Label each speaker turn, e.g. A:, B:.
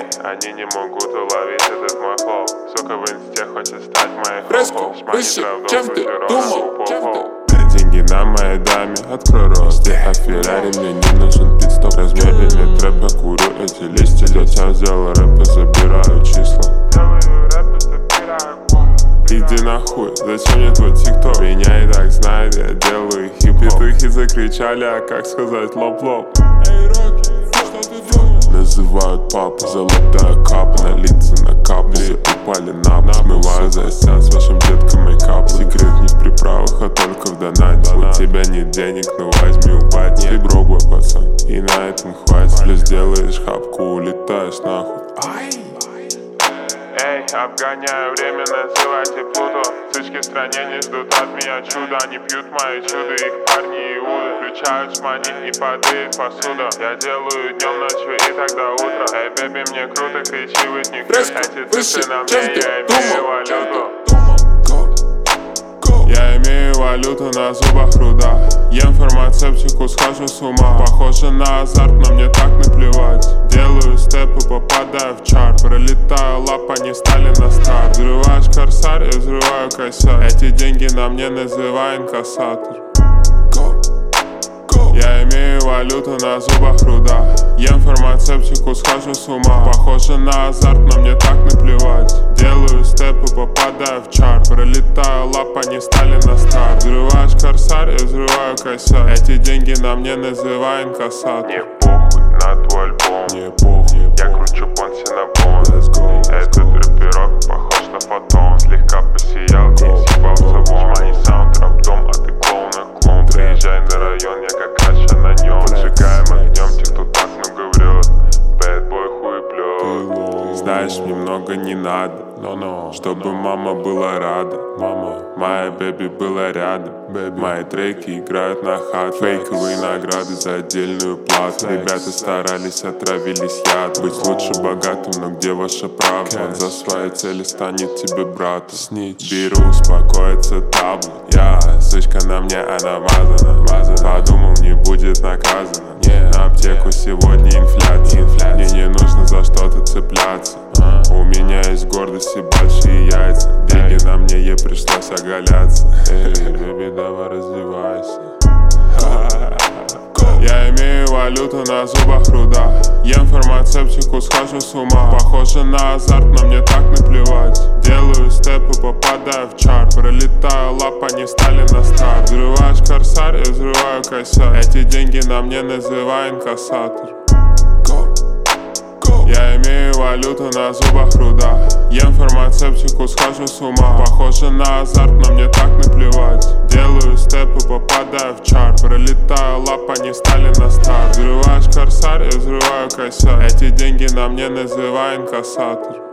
A: они не могут уловить этот мой флоу. Сука в инсте хочет стать моей
B: Резко выше, чем ты думал.
A: Деньги на моей даме, открой рот. Тихо феррари, мне не нужен пит-стоп. Размеренный трэп, я курю эти листья. Затем сделал рэп и забираю числа. Иди нахуй, зачем мне твой тикток? Меня и так знает, я делаю хип-хоп. Петухи закричали, а как сказать лоп-лоп?
B: Эй, Рокки, что ты делаешь?
A: Называют папу, золотая капа, на лица накапли. Упали на пол, смываю за сеанс вашим деткам мейкап. Секрет не в приправах, а только в донате. У тебя нет денег, ну возьми у бати. Ты бробой, пацан, и на этом хватит. Плюс делаешь хапку, улетаешь нахуй. Эй, обгоняю время, называйте Плуту. Сучки в стране не ждут от меня чуда. Они пьют мои чудо, их парни и уды. Включают шманить, не падает посуда. Я делаю днем, ночью и тогда утро. Эй, бэби, мне круто, кричи в них. Эти цифры на мне, я имею валюту. Я имею валюту на зубах руда. Ем фармацевтику, схожу с ума. Похоже на азарт, но мне так наплевать. Делаю степы, попадаю в чарт. Пролетаю лап, они стали на старт. Взрываешь корсар, я взрываю косяк. Эти деньги на мне, называй инкассатор. Я имею валюту на зубах руда. Ем фармацевтику, схожу с ума. Похоже на азарт, но мне так наплевать. Делаю степы, попадаю в чарт. Пролетаю лап, они стали на старт. Взрываешь корсар, я взрываю косяк. Эти деньги на мне, называй инкассатор.
C: Мне похуй на твой альбом.
A: Мне похуй.
C: Я кручу понси на бон. Этот рэперок похож на фотон. Слегка посиял, не съебался вон. Мои саундтрап дом, а ты клоун на клон. Приезжай на район, я как Аша на нем. Сжигаем огнем тех, кто так много врет. Бэдбой хуеплет.
A: Знаешь, мне много не надо, чтобы мама была рада. Моя бэби была рядом. Мои треки играют на хат. Фейковые награды за отдельную плату. Ребята старались, отравились яд. Быть лучше богатым, но где ваша правда? Он за свои цели станет тебе братом. Беру, успокоится табло. Сучка на мне, она мазана. Подумал, не будет наказана. На аптеку сегодня инфляция. Мне не нужно за что-то цепляться. У меня есть гордость и большие яйца. Деньги на мне, ей пришлось оголяться. Эй, бэби, давай раздевайся. Я имею валюту на зубах руда. Ем фармацевтику, схожу с ума. Похоже на азарт, но мне так наплевать. Делаю степы, попадаю в чарт. Пролетаю лап, они стали на старт. Взрываешь корсар, я взрываю косяк. Эти деньги на мне, называй инкассатор. Я имею валюту на зубах руда. Ем фармацевтику, схожу с ума. Похоже на азарт, но мне так наплевать. Делаю степы, попадаю в чарт. Пролетаю лап, они стали на старт. Взрываешь корсар, я взрываю косяк. Эти деньги на мне, называй инкассатор.